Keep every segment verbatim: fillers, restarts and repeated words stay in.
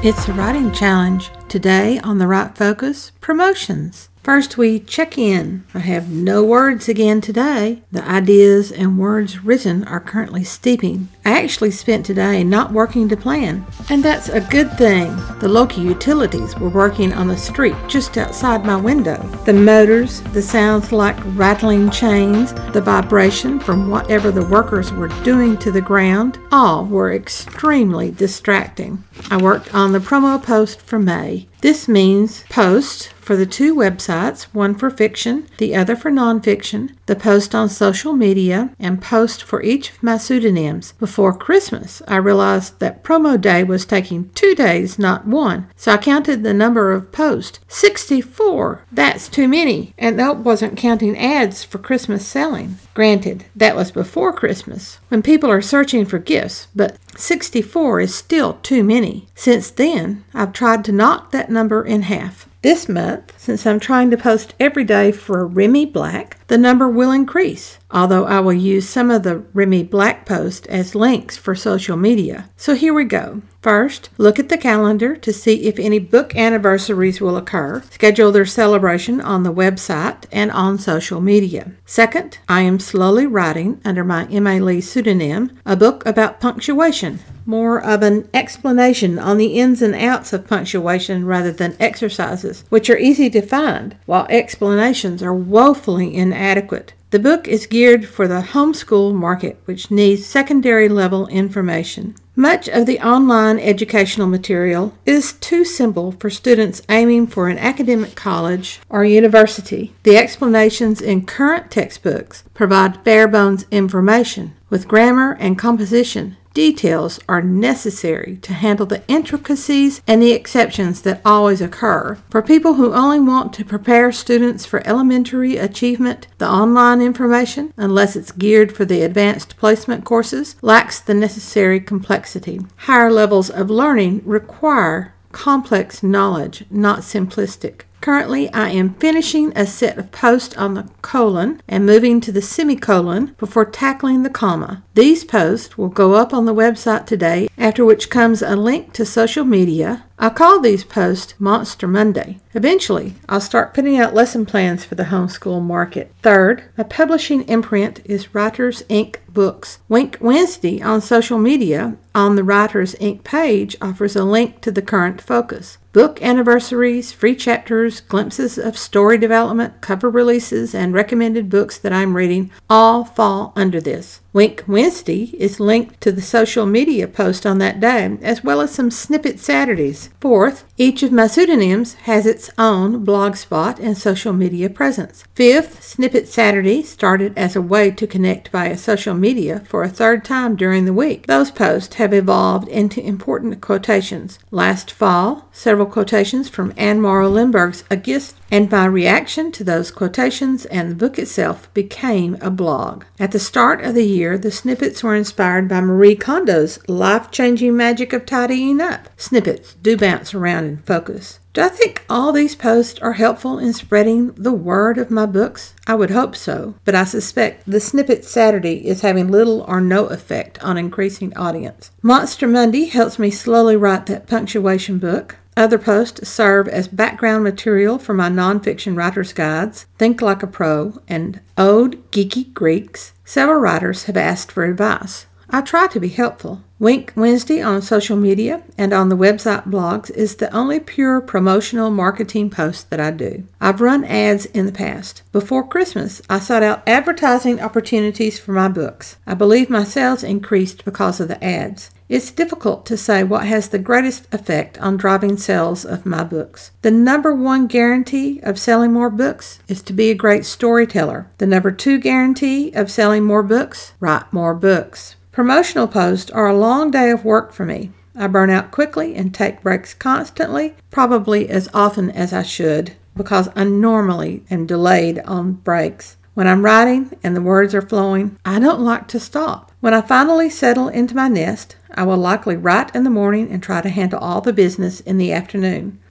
It's a writing challenge. Today on The Write Focus, promotions. First, we check in. I have no words again today. The ideas and words written are currently steeping. I actually spent today not working to plan, and that's a good thing. The local utilities were working on the street just outside my window. The motors, the sounds like rattling chains, the vibration from whatever the workers were doing to the ground, all were extremely distracting. I worked on the promo post for May. This means posts for the two websites, one for fiction, the other for nonfiction, the post on social media, and post for each of my pseudonyms. Before Christmas, I realized that promo day was taking two days, not one, so I counted the number of posts. sixty-four! That's too many, and that wasn't counting ads for Christmas selling. Granted, that was before Christmas, when people are searching for gifts, but sixty-four is still too many. Since then, I've tried to knock that number in half. This month, since I'm trying to post every day for Remy Black, the number will increase, although I will use some of the Remy Black posts as links for social media. So here we go. First, look at the calendar to see if any book anniversaries will occur. Schedule their celebration on the website and on social media. Second, I am slowly writing, under my M A Lee pseudonym, a book about punctuation. More of an explanation on the ins and outs of punctuation rather than exercises, which are easy to find, while explanations are woefully inadequate. The book is geared for the homeschool market, which needs secondary level information. Much of the online educational material is too simple for students aiming for an academic college or university. The explanations in current textbooks provide bare-bones information. With grammar and composition, details are necessary to handle the intricacies and the exceptions that always occur. For people who only want to prepare students for elementary achievement, the online information, unless it's geared for the advanced placement courses, lacks the necessary complexity. Higher levels of learning require complex knowledge, not simplistic. Currently, I am finishing a set of posts on the colon and moving to the semicolon before tackling the comma. These posts will go up on the website today, after which comes a link to social media. I call these posts Monster Monday. Eventually, I'll start putting out lesson plans for the homeschool market. Third, my publishing imprint is Writers Incorporated Books. Wink Wednesday on social media on the Writers Incorporated page offers a link to the current focus. Book anniversaries, free chapters, glimpses of story development, cover releases, and recommended books that I'm reading all fall under this. Wink Wednesday is linked to the social media post on that day, as well as some Snippet Saturdays. Fourth, each of my pseudonyms has its own blog spot and social media presence. Fifth, Snippet Saturday started as a way to connect via social media for a third time during the week. Those posts have evolved into important quotations. Last fall, several quotations from Anne Morrow Lindbergh's A Gift, and my reaction to those quotations and the book itself became a blog. At the start of the year, the snippets were inspired by Marie Kondo's life-changing magic of tidying up. Snippets do bounce around in focus. Do I think all these posts are helpful in spreading the word of my books? I would hope so, but I suspect the Snippet Saturday is having little or no effect on increasing audience. Monster Monday helps me slowly write that punctuation book. Other posts serve as background material for my nonfiction writer's guides, Think Like a Pro, and Ode Geeky Greeks. Several writers have asked for advice. I try to be helpful. Wink Wednesday on social media and on the website blogs is the only pure promotional marketing post that I do. I've run ads in the past. Before Christmas, I sought out advertising opportunities for my books. I believe my sales increased because of the ads. It's difficult to say what has the greatest effect on driving sales of my books. The number one guarantee of selling more books is to be a great storyteller. The number two guarantee of selling more books, write more books. Promotional posts are a long day of work for me. I burn out quickly and take breaks constantly, probably as often as I should, because I normally am delayed on breaks. When I'm writing and the words are flowing, I don't like to stop. When I finally settle into my nest, I will likely write in the morning and try to handle all the business in the afternoon.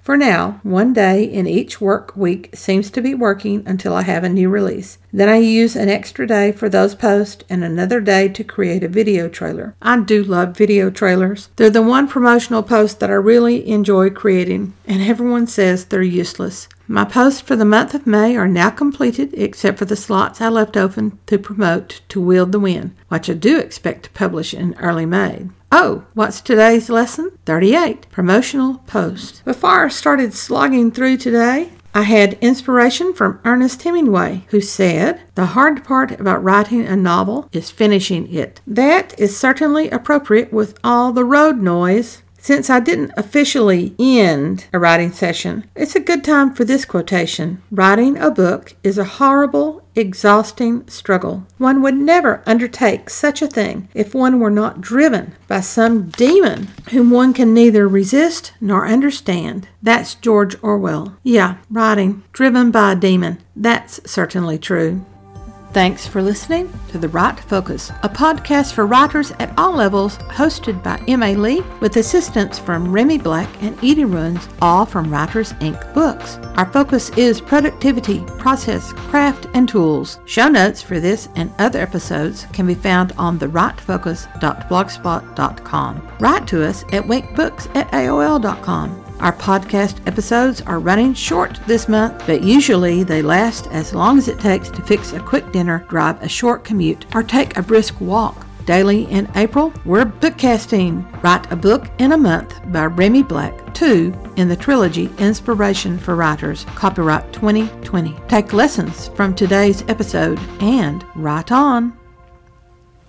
For now, one day in each work week seems to be working until I have a new release. Then I use an extra day for those posts and another day to create a video trailer. I do love video trailers. They're the one promotional post that I really enjoy creating, and everyone says they're useless. My posts for the month of May are now completed, except for the slots I left open to promote To Wield the Wind, which I do expect to publish in early May. Oh, what's today's lesson? thirty-eight. Promotional post. Before I started slogging through today, I had inspiration from Ernest Hemingway, who said, "The hard part about writing a novel is finishing it." That is certainly appropriate with all the road noise. Since I didn't officially end a writing session, it's a good time for this quotation. Writing a book is a horrible, exhausting struggle. One would never undertake such a thing if one were not driven by some demon whom one can neither resist nor understand. That's George Orwell. Yeah, writing, driven by a demon. That's certainly true. Thanks for listening to The Write Focus, a podcast for writers at all levels, hosted by M A Lee, with assistance from Remy Black and Edie Runs, all from Writers Incorporated books. Our focus is productivity, process, craft, and tools. Show notes for this and other episodes can be found on the write focus dot blogspot dot com. Write to us at winkbooks at A O L dot com. Our podcast episodes are running short this month, but usually they last as long as it takes to fix a quick dinner, drive a short commute, or take a brisk walk. Daily in April, we're bookcasting. Write a Book in a Month by Remy Black, two in the trilogy Inspiration for Writers, copyright twenty twenty. Take lessons from today's episode and write on.